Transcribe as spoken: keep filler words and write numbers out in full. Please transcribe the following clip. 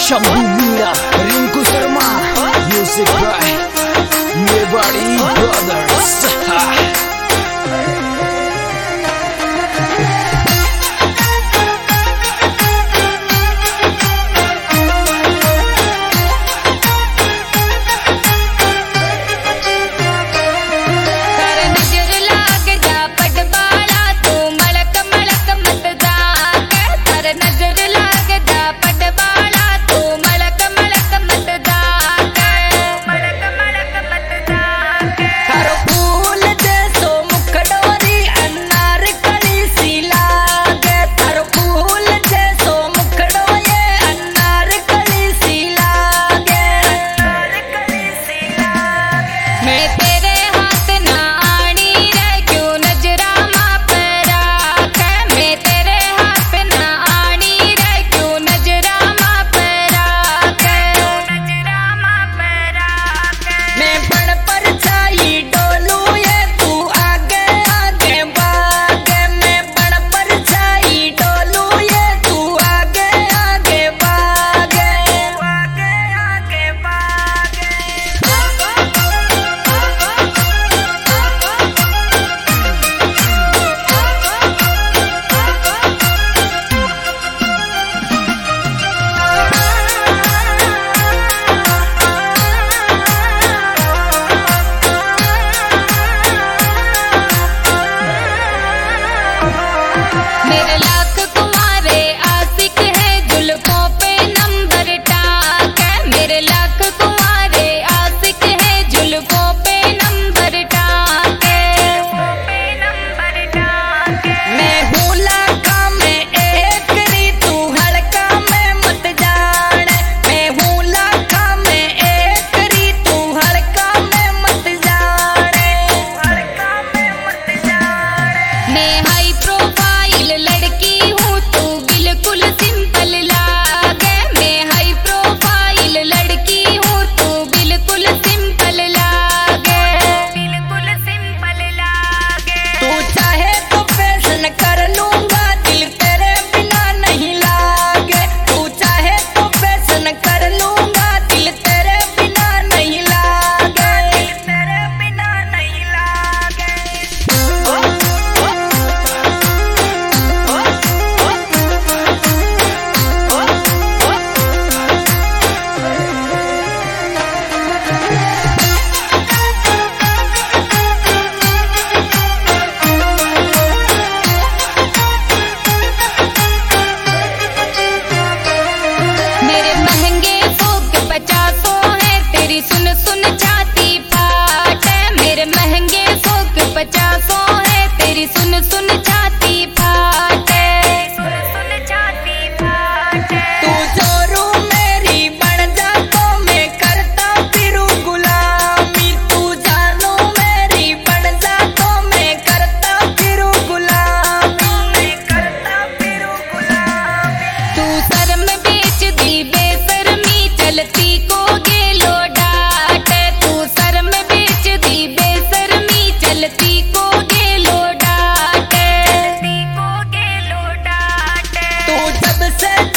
Shambhu Meera, Rinku Sharma, music by Mewari brothers. सुन सुन छाती फाटे, सुन छाती फाटे। तू जोरू मेरी बन जा तो मैं करता फिरूं गुलामी। तू जानू मेरी बन जा तो मैं करता फिरूं गुलामी, मैं करता फिरूं गुलामी। तू सर में बेच दी बेशर्मी चलती को गेलो डाटे। तू सर में बेच दी बेशर्मी चलती को गेलो डाटे, चलती को गेलो डाटे। तू जब से